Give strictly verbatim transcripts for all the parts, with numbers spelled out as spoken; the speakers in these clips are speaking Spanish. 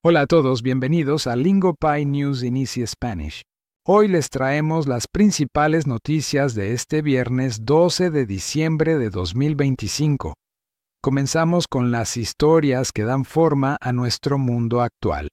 Hola a todos, bienvenidos a LingoPie News in Easy Spanish. Hoy les traemos las principales noticias de este viernes doce de diciembre de dos mil veinticinco. Comenzamos con las historias que dan forma a nuestro mundo actual.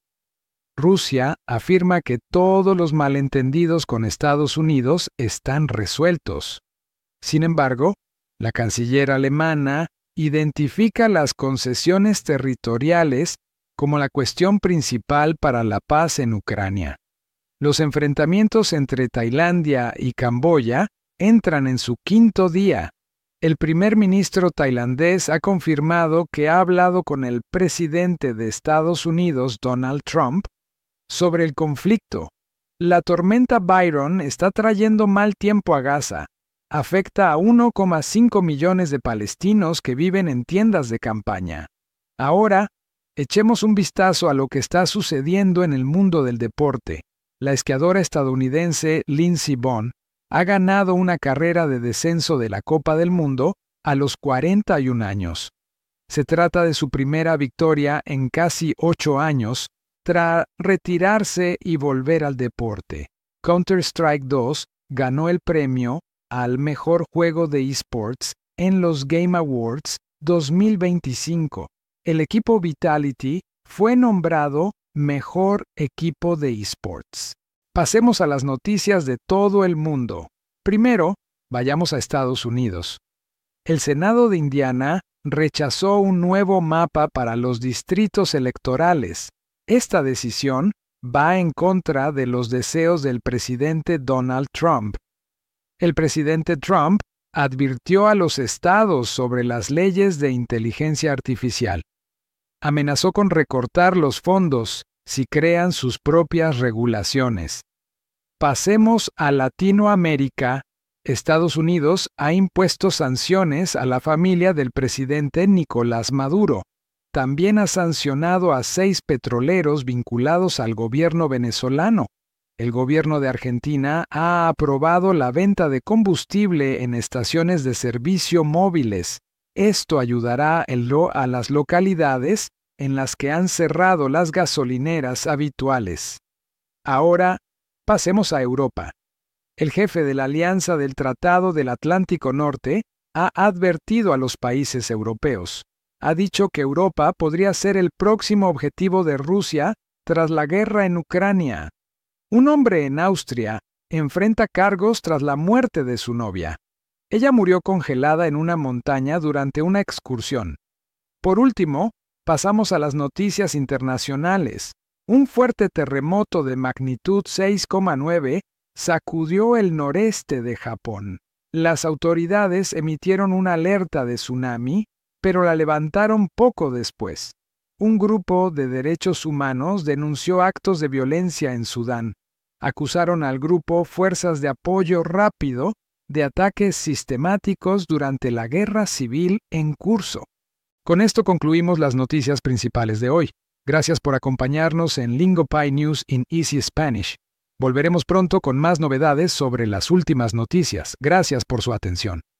Rusia afirma que todos los malentendidos con Estados Unidos están resueltos. Sin embargo, la canciller alemana identifica las concesiones territoriales como la cuestión principal para la paz en Ucrania. Los enfrentamientos entre Tailandia y Camboya entran en su quinto día. El primer ministro tailandés ha confirmado que ha hablado con el presidente de Estados Unidos, Donald Trump, sobre el conflicto. La tormenta Byron está trayendo mal tiempo a Gaza. Afecta a uno coma cinco millones de palestinos que viven en tiendas de campaña. Ahora, echemos un vistazo a lo que está sucediendo en el mundo del deporte. La esquiadora estadounidense Lindsey Vonn ha ganado una carrera de descenso de la Copa del Mundo a los cuarenta y un años. Se trata de su primera victoria en casi ocho años, tras retirarse y volver al deporte. Counter-Strike dos ganó el premio al mejor juego de esports en los Game Awards dos mil veinticinco. El equipo Vitality fue nombrado Mejor Equipo de eSports. Pasemos a las noticias de todo el mundo. Primero, vayamos a Estados Unidos. El Senado de Indiana rechazó un nuevo mapa para los distritos electorales. Esta decisión va en contra de los deseos del presidente Donald Trump. El presidente Trump advirtió a los estados sobre las leyes de inteligencia artificial. Amenazó con recortar los fondos si crean sus propias regulaciones. Pasemos a Latinoamérica. Estados Unidos ha impuesto sanciones a la familia del presidente Nicolás Maduro. También ha sancionado a seis petroleros vinculados al gobierno venezolano. El gobierno de Argentina ha aprobado la venta de combustible en estaciones de servicio móviles. Esto ayudará a las localidades en las que han cerrado las gasolineras habituales. Ahora, pasemos a Europa. El jefe de la Alianza del Tratado del Atlántico Norte ha advertido a los países europeos. Ha dicho que Europa podría ser el próximo objetivo de Rusia tras la guerra en Ucrania. Un hombre en Austria enfrenta cargos tras la muerte de su novia. Ella murió congelada en una montaña durante una excursión. Por último, pasamos a las noticias internacionales. Un fuerte terremoto de magnitud seis coma nueve sacudió el noreste de Japón. Las autoridades emitieron una alerta de tsunami, pero la levantaron poco después. Un grupo de derechos humanos denunció actos de violencia en Sudán. Acusaron al grupo Fuerzas de Apoyo Rápido de ataques sistemáticos durante la guerra civil en curso. Con esto concluimos las noticias principales de hoy. Gracias por acompañarnos en LingoPie News in Easy Spanish. Volveremos pronto con más novedades sobre las últimas noticias. Gracias por su atención.